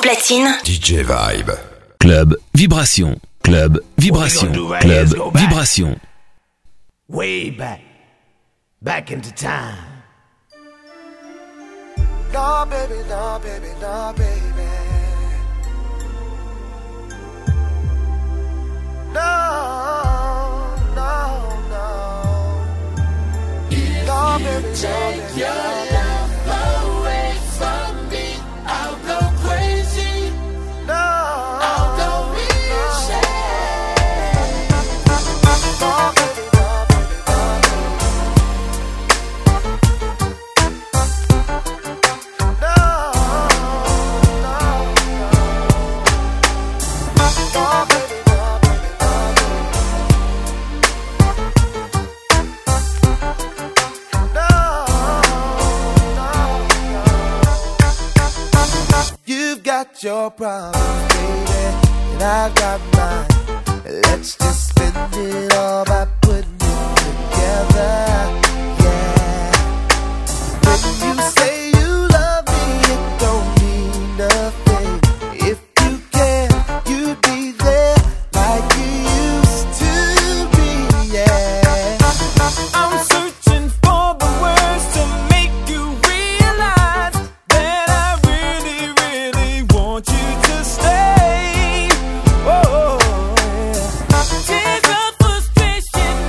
platine. DJ Vibe. Club Vibration. Club Vibration. Club Vibration. Way back into time. No, baby, no, baby, no, baby. No, no, no. If no, you baby, take no, baby, your no, love away from me, I'll go crazy. no, I'll go insane. no, baby, no, baby, no, You've got your problems, baby, and I've got mine. Let's just spend it all by putting it together. Yeah. When you say you love me, it don't mean nothing. If you care, you'd be there like you used to be. Yeah. I'm searching for the words to make you realize that I really, really want you to stay. Oh, yeah. Tears of frustration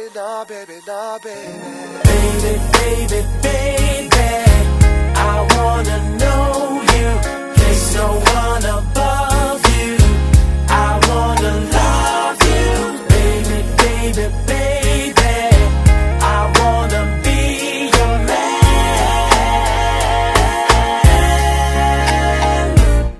nah, baby, nah, baby. Baby, baby, baby, I wanna know you. There's no one above you. I wanna love you. Baby, baby, baby, I wanna be your man.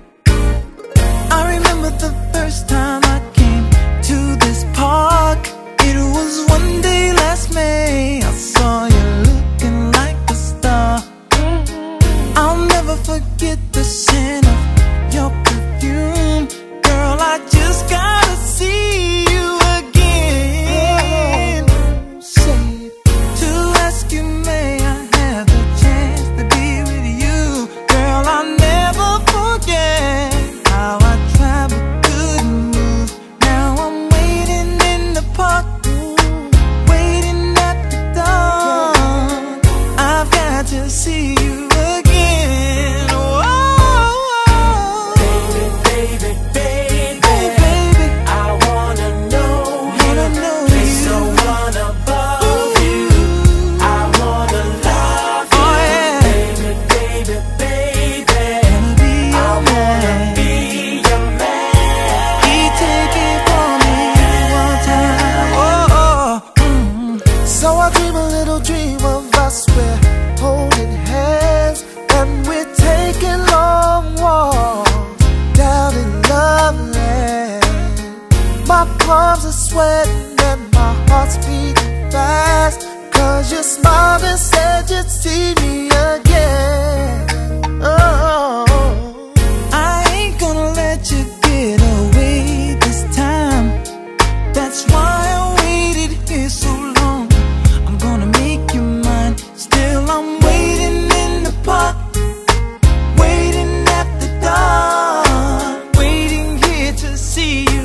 I remember the first time I came to this park. It was one day last May. I saw you looking like a star. I'll never forget the scent of your perfume. Girl, I just gotta see you again. Say it. To ask you, may I have the chance to be with you? Girl, I'll never forget how I traveled, couldn't move. Now I'm waiting in the park, waiting at the door. I've got to see you again. Whoa. Baby, baby, baby, Oh, baby, I wanna know you. wanna know There's you. no one above you. I wanna love you. Oh, yeah. Baby, baby, baby, Wanna be I your wanna man. be your man. Take it from me one time. Oh, oh. So I dream a little dream of us, we're holding hands and we're taking long walks down in Loveland. My palms are sweating and my heart's beating fast, 'cause you smiled and said you'd see me again. Oh, I ain't gonna let you get away this time. That's why I waited here so long. I'm gonna make you mine. Still I'm waiting in the park, waiting at the door, waiting here to see you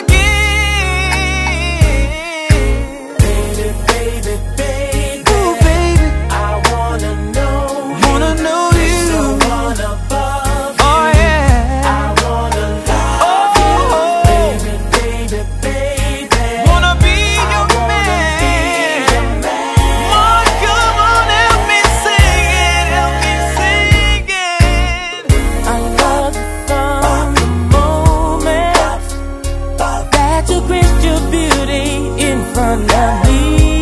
again. Baby, baby, baby, Oh, baby, I wanna know you. wanna know There's no you. one above you. Oh, yeah. I wanna love you. Baby, baby, baby, Wanna be I your wanna be your man. man. Oh, come on, help me sing it, help me sing it. I love you from the moment that you graced your beauty in front of me.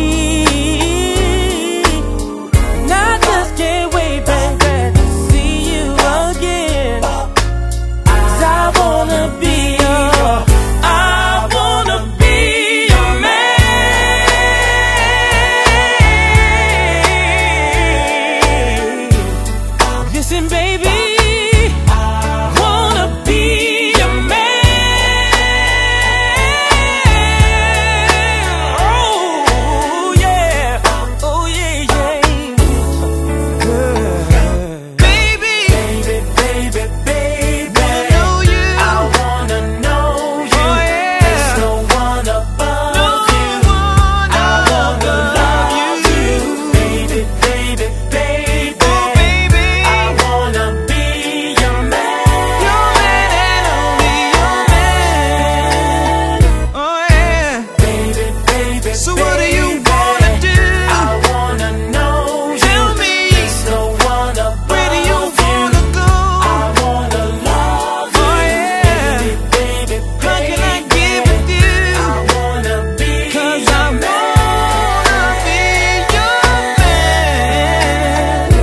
And I just can't wait, baby, to see you again. 'Cause I wanna be your man. Listen, baby, I wanna be your man. Oh yeah, oh yeah, yeah. Baby, Baby, baby, baby, wanna know you. I wanna know you. Oh, yeah. There's no one above No you. one I wanna above love you. you. Baby, baby, baby, Oh, baby, I wanna be your man. your man and only your man. Oh yeah. Baby, baby, So what do you baby, wanna do? I wanna know you. Tell me, There's no one above where do you you. wanna go? I wanna love you. Oh, yeah. Baby, baby, How can I baby, give it to you? I wanna be 'Cause your I man. wanna be your man.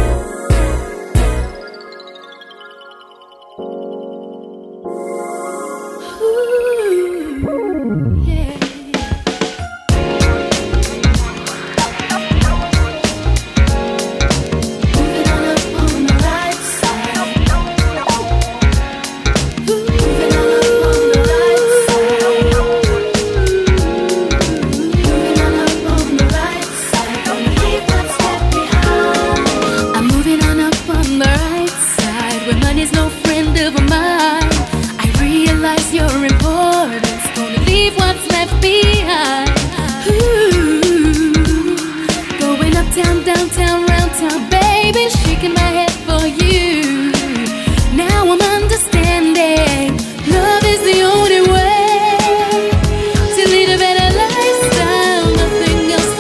I'm moving on up on the right side where money's no friend of mine. I realize your importance, gonna leave what's left behind. Ooh, going uptown, downtown, round town, baby, shaking my head for you. Now I'm understanding love is the only way to lead a better lifestyle. Nothing else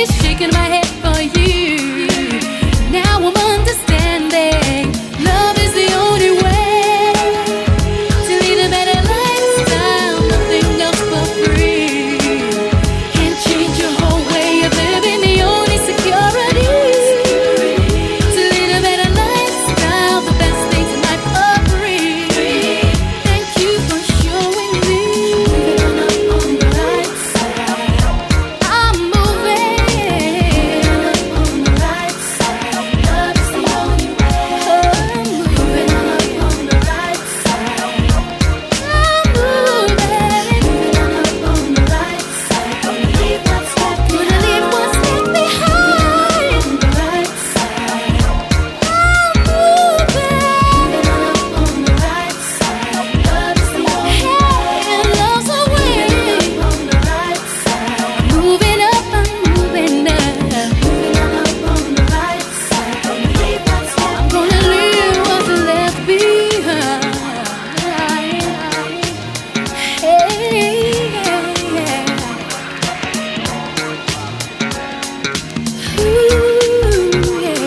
shaking my head for you. Now I'm understanding. Love is the only way to lead a better lifestyle. Nothing else for free. Can't change your whole way of living. The only security to lead a better lifestyle. The best things in life are free. Thank you for showing me. Moving on the right side. I'm moving on the right side. Love is the only way. I'm moving on the right side. I'm moving on the right side. Gonna leave what's left behind. On the right side. I'm moving on the right side. Love is the only way. And love's a way. On the right side. Moving up, I'm moving up. Moving on the right side. Gonna leave what's left. I'm gonna leave what's left behind. Hey, ooh, yeah.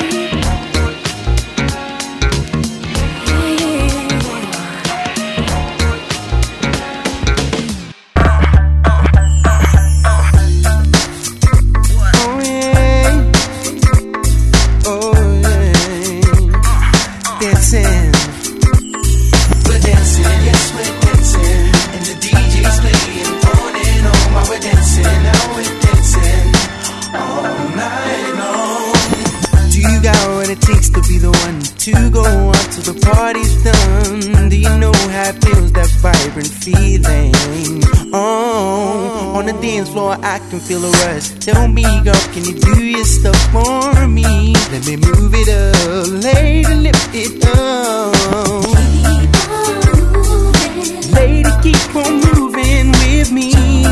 Oh yeah, oh yeah, dancing. We're dancing, yes we're dancing, and the DJ's playing on and on while we're dancing. Now we're dancing all night long. Do you got what it takes to be the one to go on till the party's done? Do you know how it feels, that vibrant feeling? Oh, on the dance floor I can feel a rush. Tell me, girl, can you do your stuff for me? Let me move it up, lady, lift it up. Lady, keep on moving with me.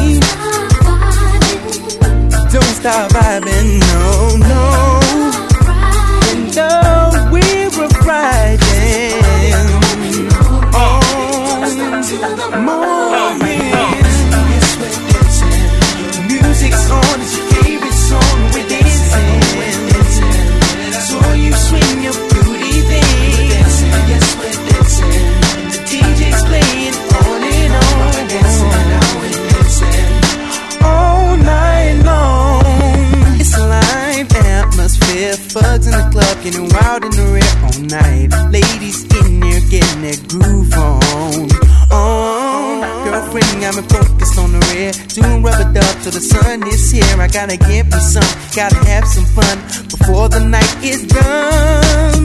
Don't stop vibing, no, no. And though we're riding on the moment, yes, we're dancing. Music's on, it's your favorite song. We're dancing. So you swing your booty thing. Yes, we're dancing. The DJ's playing on and on. We're dancing, now we're dancing all night long. It's a live atmosphere. Thugs in the club getting wild in the rear all night. Ladies in there getting their groove on. Girlfriend got me focused on the rear. Doing rubber dub till the sun is here. I gotta get me some, gotta have some fun before the night is done.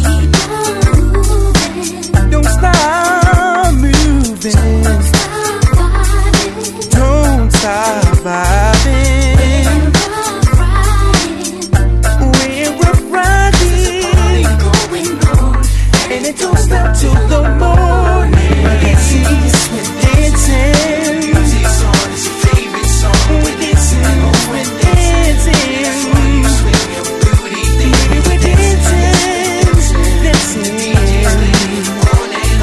Don't stop moving. Don't stop vibing. We're riding, and it don't stop till the morning. We're dancing. Music's on, it's your favorite song. We're dancing, we're dancing. So you swing your booty thing. We're dancing, dancing. DJ's playing on and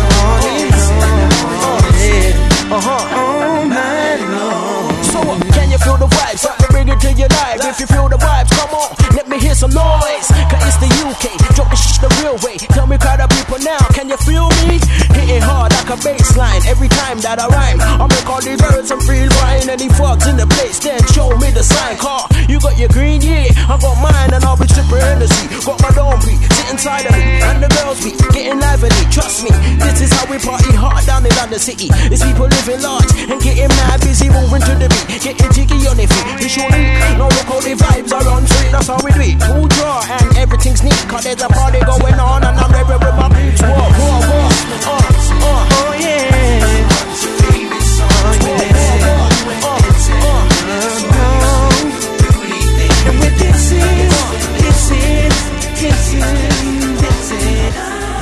on, all night long. So can you feel the vibes? Let me bring it to your life. If you feel the vibes, come on, let me hear some noise. Cause it's the UK, drop the shit the real way. Tell me crowd of people now, can you feel me? Hitting hard like a bass line every time that I rhyme. I make all these birds and feel fine. Any fucks in the place, then show me the sign. Car, you got your green, yeah, I got mine, and I'll be tripping energy. Got my dome beat, sit inside of me, and the girls be getting lively. Trust me, this is how we party hard down in London City. It's people living large and getting mad busy, moving to the beat, getting jiggy on their feet. Visually, no look how the vibes are on street. That's how we do it. Full draw and everything's neat. Cause there's a party going on and I'm ready with my beats. Whoa, whoa, whoa. Oh yeah. And we're dancing, dancing, dancing, dancing.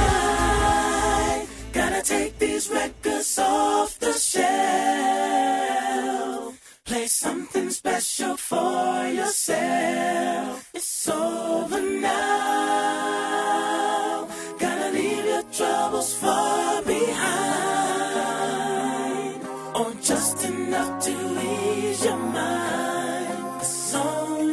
I gotta take these records off the shelf. Play something special for yourself. It's over now. Gotta leave your troubles far behind, or just enough to ease your mind. It's only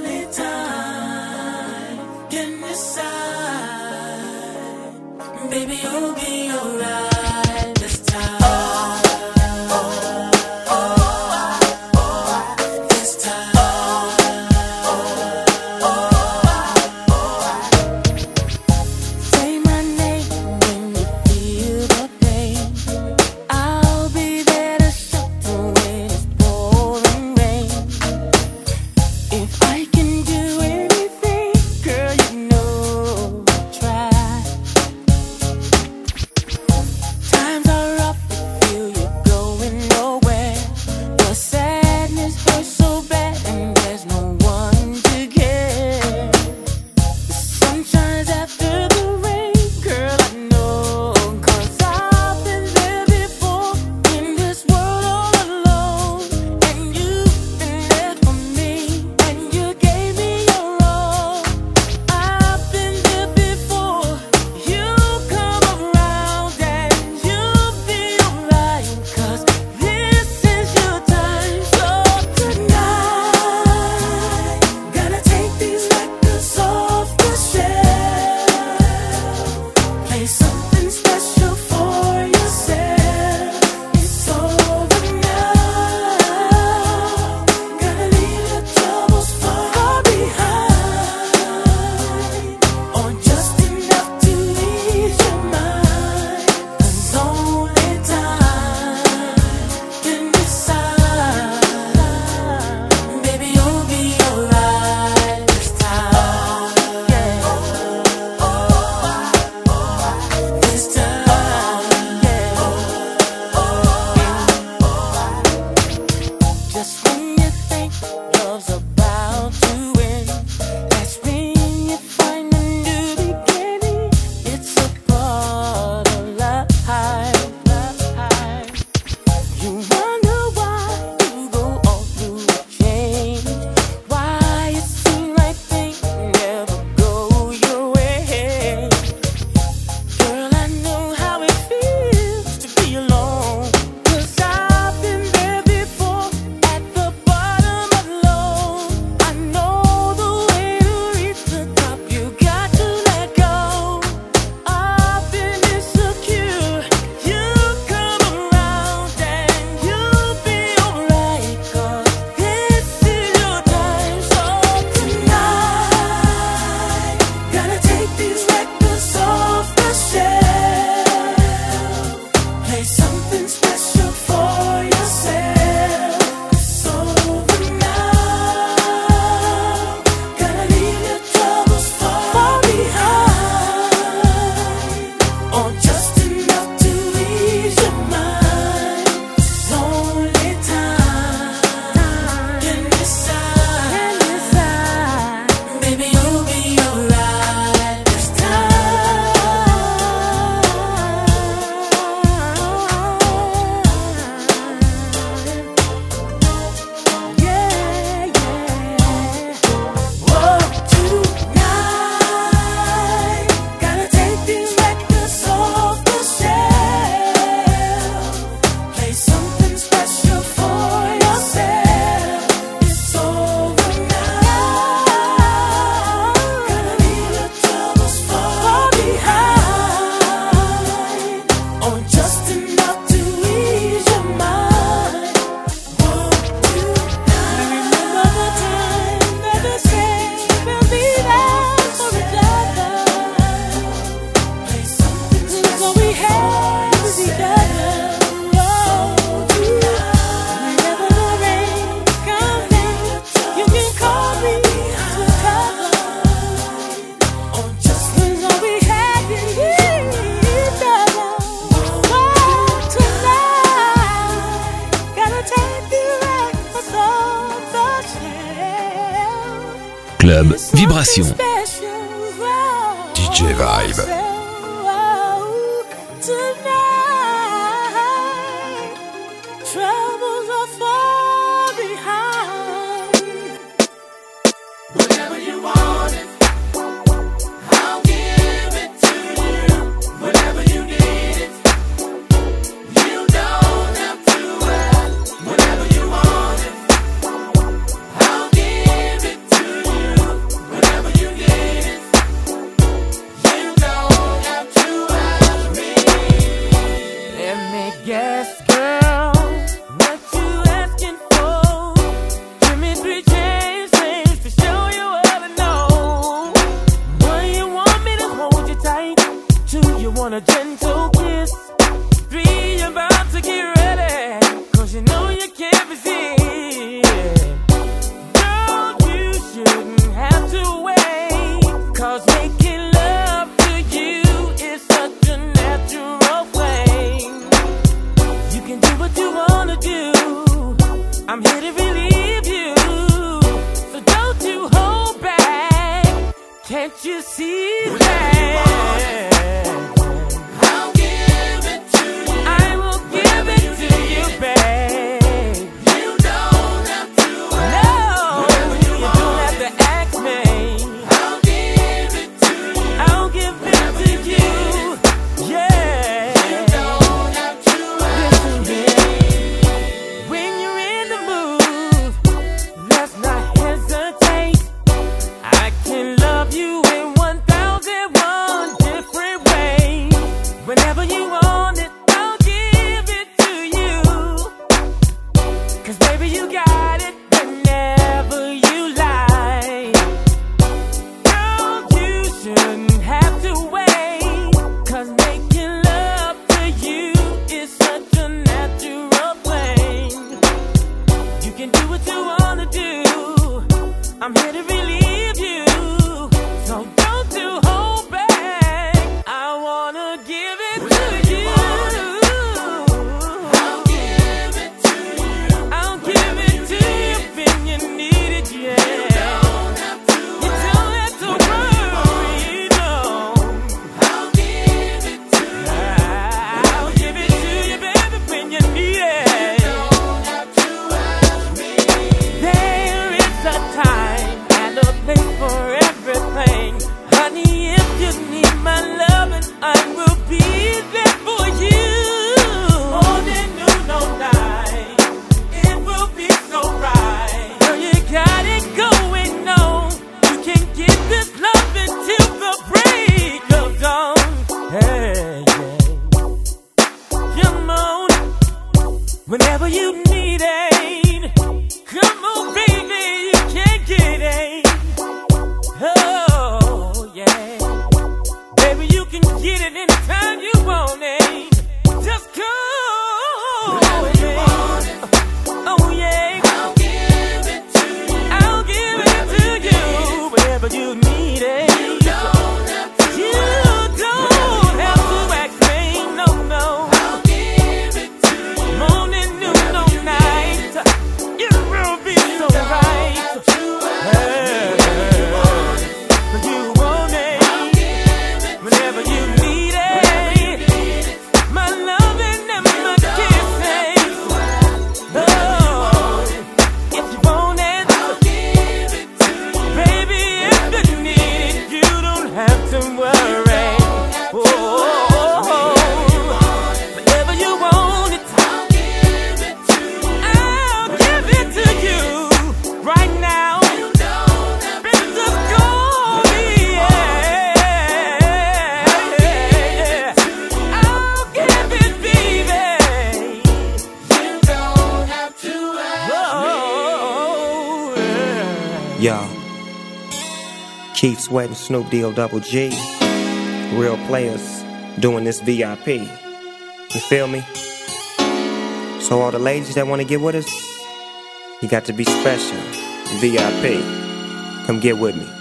Club Vibration. DJ Vibe. Troubles are far behind. Whenever you want it, I'll give it to you. Whenever you need it, you don't have to ask. Whenever you want it, I'll give it to you. Whenever you need it, you don't have to ask me. Let me guess, girl, what you asking for? Give me 3 chances to show you what I know. One, you want me to hold you tight. 2, you want a gentle kiss. 3, you're about to get ready, 'cause you know you can't resist. Girl, you shouldn't have to wait, 'cause making love to you is such a natural thing. You can do what you wanna do. I'm here to relieve you, so don't you hold back. Can't you see that? I'll give it to you. I will give it to you, babe. You don't have to ask. No, you don't have to ask me. I'll give it to you. I'll give it to you. Yeah. You don't have to ask me. When you're in the mood, let's not hesitate. I can love you in 1,001 different ways. Whenever you want it, I'll give it to you. 'Cause baby, you got it whenever you like. Girl, you shouldn't have to wait, 'cause making love to you is such a natural thing. You can do what you wanna do. I'm here to relieve you, so don't you hold back. I wanna give it to you. I'll give it to you. I'll give it to you when you need it, yeah. You don't have to worry, no. I'll give it to you. I'll give it to you, baby, when you need it. You don't have to ask me. There is a time and a place for everything. Honey, if you need my loving, I will be there for you. Morning, noon, or night, it will be so right. Girl, you got it going on. You can get this love until the break of dawn. Hey, yeah. Come on, whenever you need it. Come on, baby, you can't get it. Oh, yeah. Baby, you can get it anytime you want it. Just come. Y'all, Keith Sweat and Snoop D-O double G, real players doing this VIP. You feel me? So all the ladies that want to get with us, you got to be special. VIP. Come get with me.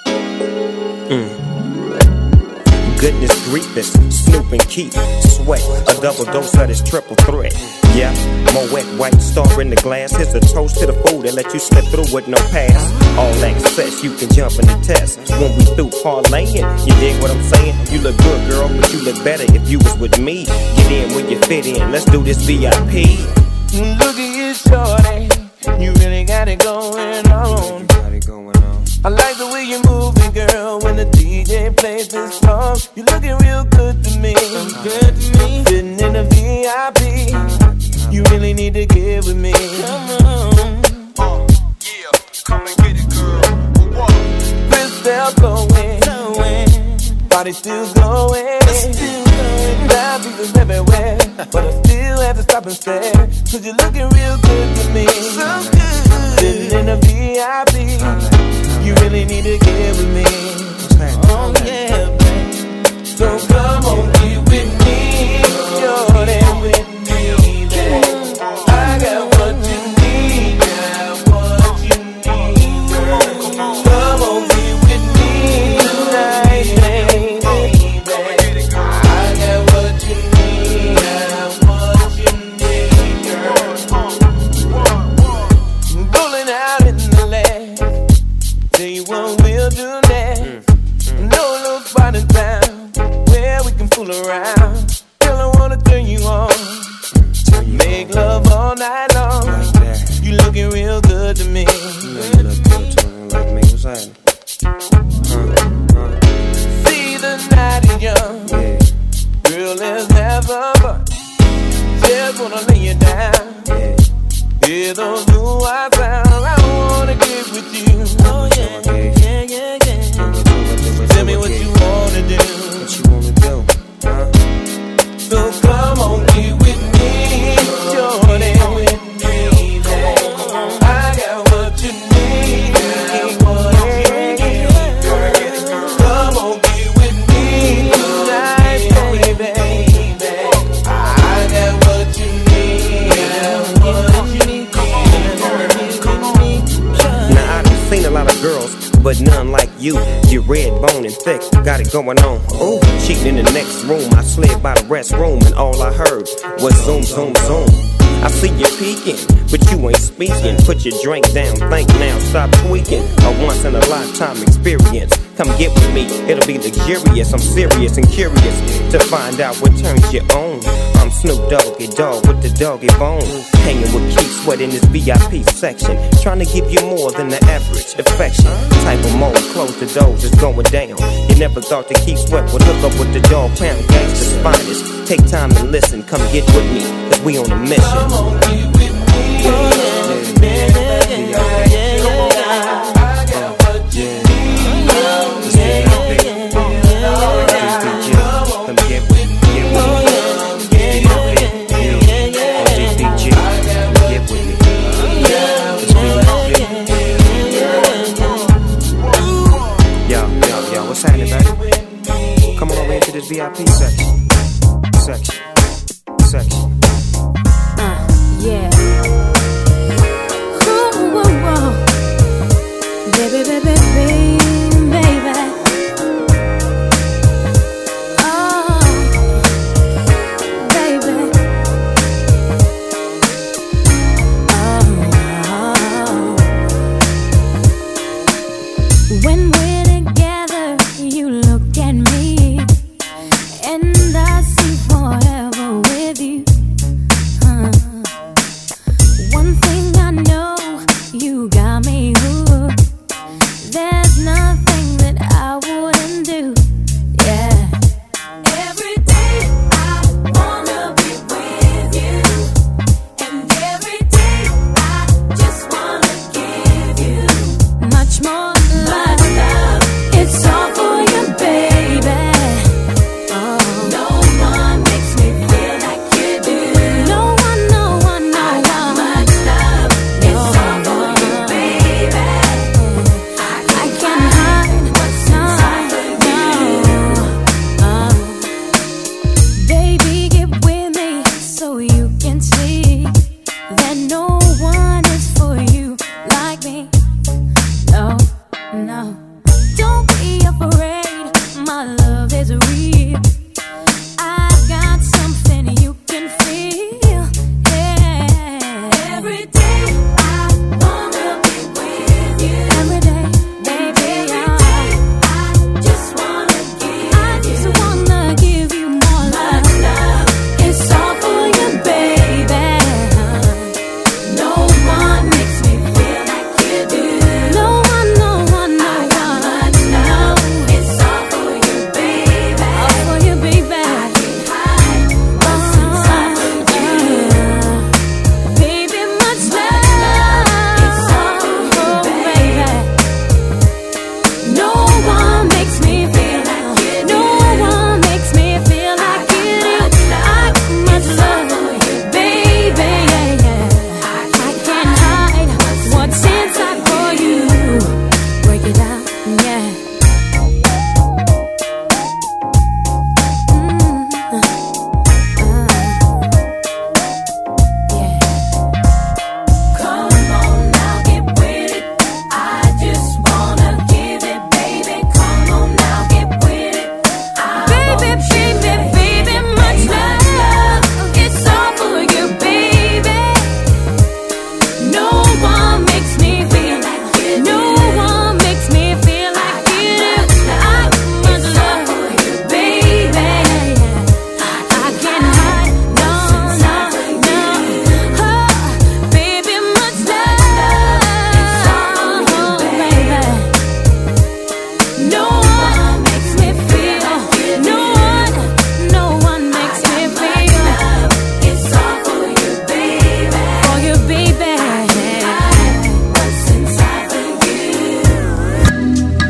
Goodness grievous, Snoop and Keith Sweat, a double dose of this triple threat. Yeah, Moet White Star in the glass. Here's a toast to the food that let you slip through with no pass. All access, you can jump in the test. When we through parlaying, you dig what I'm saying? You look good, girl, but you look better if you was with me. Get in where you fit in, let's do this VIP. Look at you, shorty, you really got it going on. I like the way you move it, girl, when the DJ plays this song. You looking real good to me. Sitting in the VIP, you really need to get with me. Come on. Yeah, come and get it, girl. Crystal glowing, body still glowing. Now pieces everywhere, but I still have to stop and stare. Cause you're looking real good to me. So good. Sitting in the VIP, you really need to get with me. Oh yeah, babe. So come on, get with me. You're with me, babe. I got what you need, got what you need, girl. Come on, get with me tonight, baby. I got what you need, got what you need, girl. Rolling out in the land. Tell you what we'll do next. No little spot in town where we can fool around. Girl, I wanna turn you on. Make love all night long. You looking real good to me. You look good to me, like me. What's happening? See the night is young. Girl, let's have some fun. Just wanna lay you down. Hear those blue eyes sound. I wanna get with you. Oh yeah, yeah, yeah, yeah. Tell me what you wanna do. What you wanna do? So come on, get with me, shorty. With me, babe. I got what you need. Got what you need, girl. Come on, get with me tonight, baby. I got what you need. Got what you need. Now I done seen a lot of girls, but none like you. You're red bone and thick, got it going on. Ooh, cheating in the next room. I slid by the restroom and all I heard was zoom, zoom, zoom. I see you peeking, but you ain't speaking. Put your drink down, think now, stop tweaking. A once in a lifetime experience. Come get with me, it'll be luxurious. I'm serious and curious to find out what turns you on. I'm Snoop Doggy Dogg with the doggy bone. Hanging with Keith Sweat in this VIP section. Trying to give you more than the average affection. Type of mode, close the doors, it's going down. You never thought that Keith Sweat would hook up with the dog pound gangster's finest. Take time and listen, come get with me, cause we on a mission. Come on, get with me. Oh, yeah, yeah, yeah, yeah. I got what you need. Come get with me. Yo, what's happening, baby? Come on over into this VIP section. Yeah. Ooh, whoa, whoa. Baby, baby, baby, baby. Oh, baby. Oh. When we're together, you look at me, and I see forever with you.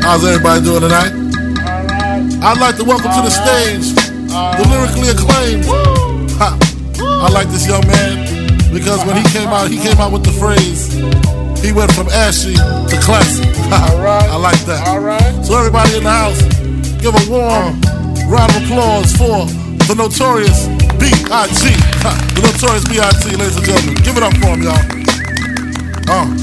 How's everybody doing tonight? I'd like to welcome to the stage the lyrically acclaimed. Ha. I like this young man because when he came out with the phrase, he went from ashy to classy. I like that. So everybody in the house, give a warm round of applause for the notorious B.I.G. The notorious B.I.G., ladies and gentlemen. Give it up for him, y'all.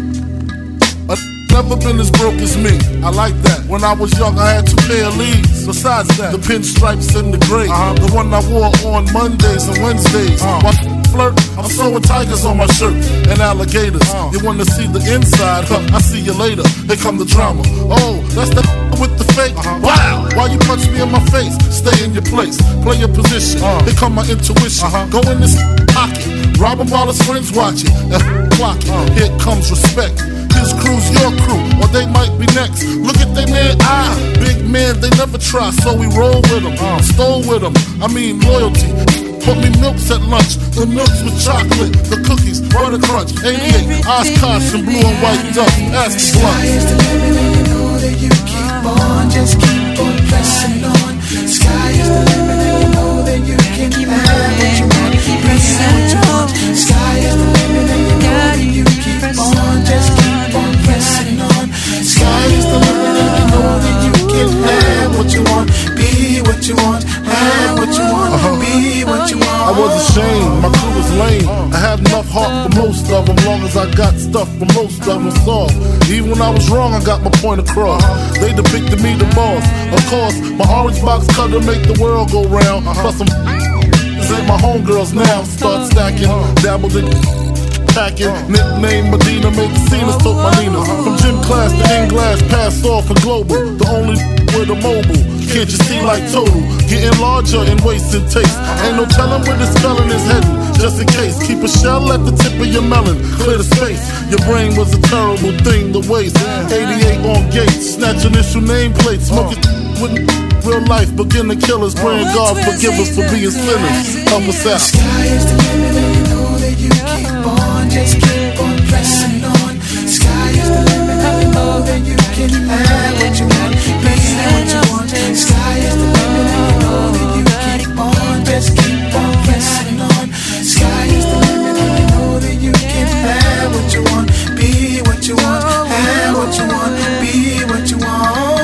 Never been as broke as me. I like that. When I was young, I had 2 pair of leaves. Besides that, the pinstripes and the gray. The one I wore on Mondays and Wednesdays. While flirt, I'm sewing tigers on my shirt and alligators. You wanna see the inside? I see you later. Here come the drama. Oh, that's the with the fake. Wow, why you punch me in my face? Stay in your place, play your position. Here come my intuition. Go in this pocket, rob him while his friends watching. Clock it. Here comes respect. His crew's your crew, or they might be next. Look at they man, big man, they never try, so we roll with them, stole with them. I mean loyalty. Put me milks at lunch, the milks with chocolate, the cookies, butter crunch, 88, Oshkosh and blue and white duck. Ask the blunt. Sky is the limit and you know that you keep on, just keep on pressing on. Sky is the limit and you know that you can have what you want, be what you want. Sky is the limit and you know that you keep on, just keep on pressing on. Sky is the limit and you know that you can have what you want, be what you want, have what you want, be what you want. I was ashamed, my crew was lame. I had enough heart for most of them, long as I got stuff for most of them soft. Even when I was wrong, I got my point across. They depicted me the boss. Of course, my orange box cutter make the world go round. Plus some this ain't my homegirls now. Start stacking, dabbled in packing. Nickname Medina, make the scenes, took my Nina. From gym class to in-glass, passed off for global. The only with a mobile, can't you see like total? Getting larger in waist and taste. Ain't no telling where this felon is heading. Just in case, keep a shell at the tip of your melon. Clear the space, your brain was a terrible thing to waste. 88 on gates, snatch initial nameplates. Smoke it with real life, begin to kill us. Praying God forgive us for being sinners. Help us out. Sky is the limit and you know that you keep on, just keep on pressing on. Sky is the limit and you know that you can have what you want, be what you want. Sky is the limit and you know that you keep on, just keep on pressing on. Sky is the limit and you know that you can have what you want, be what you want, have what you want, be what you want.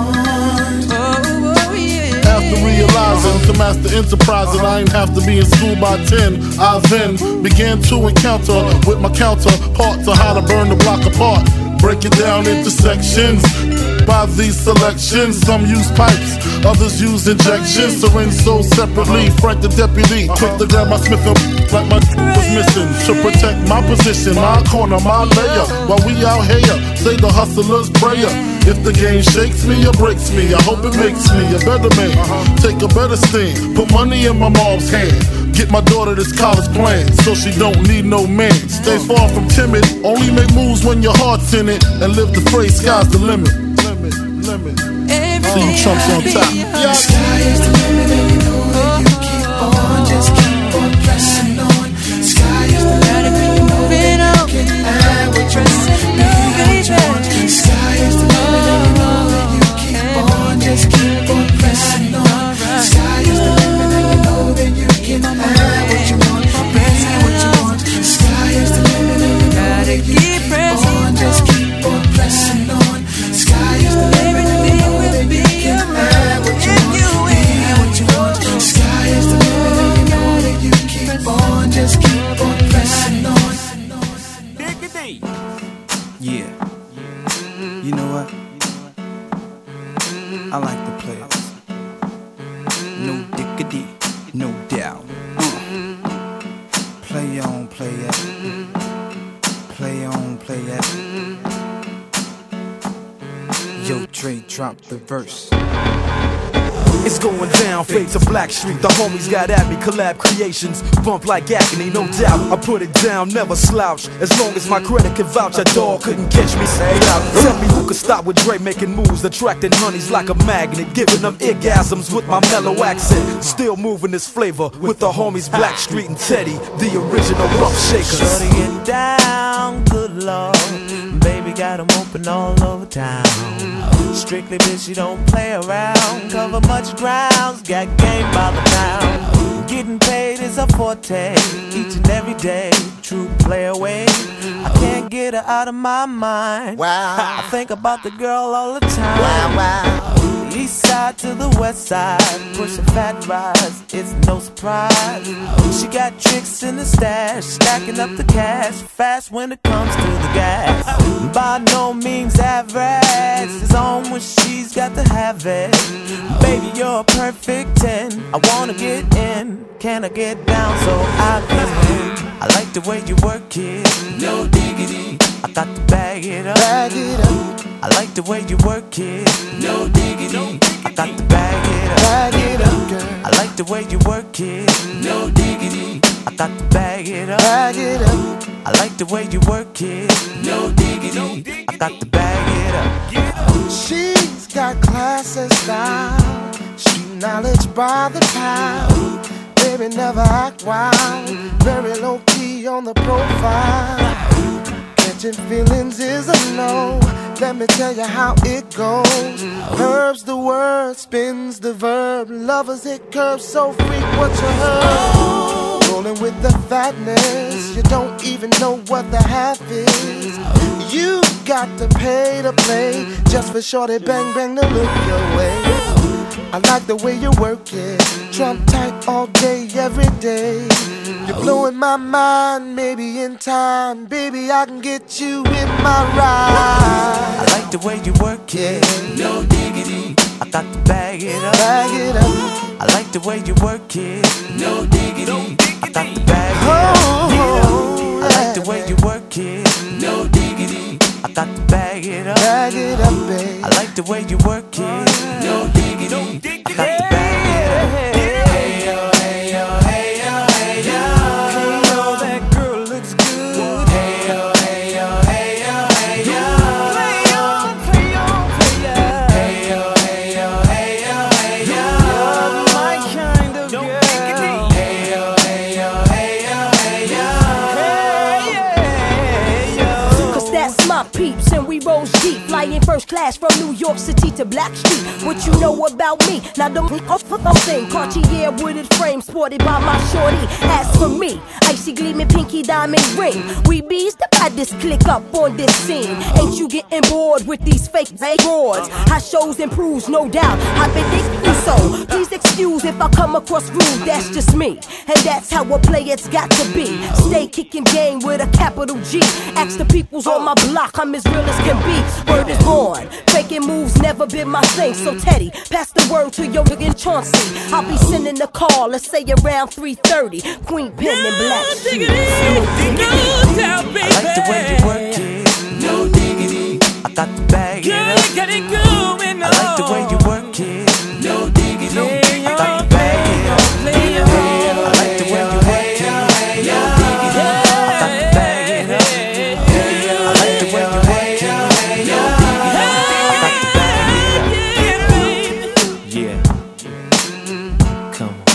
After realizing to master enterprising, I ain't have to be in school by 10. I then began to encounter with my counterpart to how to burn the block apart. Break it down into sections. By these selections, some use pipes, others use injections. Syringe sold separately. Frank the deputy, quick to grab my Smith and like my was missing. To protect my position, my corner, my layer. While we out here, say the hustler's prayer. If the game shakes me or breaks me, I hope it makes me a better man. Take a better stand, put money in my mom's hand. Get my daughter this college plan, so she don't need no man. Stay far from timid, only make moves when your heart's in it. And live the phrase, sky's the limit. See you chumps on top. Yeah. Sky is the limit and you know that you keep on, just keep on pressing on. Sky is the limit and you know that you can have what you want, be what you want. Sky is the limit and you know that you keep on, just keep on pressing on. Sky is the limit and you know that you can have what you want, be what you want. Sky is the limit and you know that you keep on, just keep on pressing on. Sky is the limit and you know that you can have what you want, be what you want. Sky is the limit and you know that you keep on, just keep on pressing on. Yeah. You know what? I like the players. No dickity, no doubt. Play on, play it. Play on, play it. Yo, Dre, drop the verse. It's going down, fade to Black Street. The homies got at me, collab creations. Bump like agony, no doubt. I put it down, never slouch. As long as my credit can vouch, a dog couldn't catch me. Tell me who could stop with Dre making moves, attracting honeys like a magnet, giving them orgasms with my mellow accent. Still moving this flavor with the homies Black Street and Teddy, the original rough shakers. Shutting it down, good lord. Baby, baby got 'em open all over town. Strictly bitch, she don't play around. Cover much grounds, got game by the pound. Getting paid is a forte, each and every day. True player way, I can't get her out of my mind. Wow. I think about the girl all the time. Wow, wow. East side to the west side, pushing fat rise, it's no surprise. She got tricks in the stash, stacking up the cash, fast when it comes to the gas. By no means average, it's on when she's got to have it. Baby, you're a perfect 10, I wanna get in. Can I get down so I can win? I like the way you work it, no diggity. I got to bag it up. Bag it up. I like the way you work it, no diggity. I got to bag it up. Bag it up, girl. I like the way you work it, no diggity. I got to bag it up. Bag it up. I like the way you work it, no diggity. I got to bag it up. She's got class and style, street knowledge by the pound. Baby, never act wild, very low key on the profile. Catching feelings is a no. Let me tell you how it goes. Herbs the word, spins the verb. Lovers hit curves, so freak what you heard. Rolling with the fatness, you don't even know what the half is. You got to pay to play, just for shorty bang bang to look your way. I like the way you work it, Trump tight all day, every day. You're blowing my mind, maybe in time, baby, I can get you in my ride. I like the way you work it, no diggity. I got to bag it up. Bag it up. I like the way you work it, no diggity. I got to bag it up. I like the way you work it, no diggity. I got to bag it up. Bag it up, babe. I like the way you work it, no diggity. I got to bag it up. Hey yo, hey yo, hey yo, hey yo. Hey yo, that girl looks good. Hey yo, hey yo, hey yo, hey yo. Play on, play on, play on. Hey yo, hey yo, hey yo, hey yo. You're my kind of girl. Hey yo, hey yo, hey yo, hey yo. Hey yo. Cause that's my peeps and we rose deep. Flying first class from New York City to Blackstreet. What you know about me? Now don't thing. Cartier wooded frame sported by my shorty. As for me, icy gleaming pinky diamond ring. We bees the baddest click up on this scene. Ain't you getting bored with these fake broads? How shows improves, no doubt. I've been thinking so. Please excuse if I come across rude. That's just me, and that's how a player's got to be. Stay kicking game with a capital G. Ask the peoples on my block, I'm as real as can be. Word is born. Faking moves never been my thing. So Teddy, pass the word to your nigga Chauncey. I'll be sending a call, let's say around 3:30. Queen Pen and Black Sheep. I like the way you work it, no diggity. I got to bag it up. I like the way you work it, no diggity. I got to bag it up. I like the way you work it, no diggity. I got to bag it up. I like the way you work it, no diggity. I got to bag it up. Yeah, come on.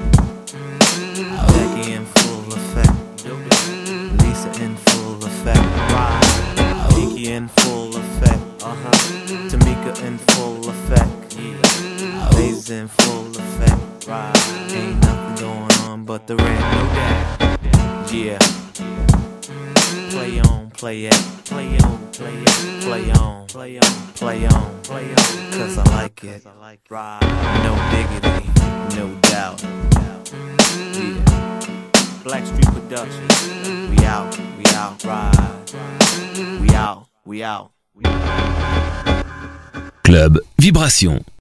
Becky in full effect. Lisa in full effect. Nikki in full effect. Tamika in full effect. Lazy in full effect. Ain't nothing going on but the rent. Yeah. Play on, play it. Play on, play it. Play on, play on, play on, play on. Cause I like it. No diggity, no doubt. Yeah. Blackstreet Productions. We out, we out, ride. We out, we out. Club Vibration.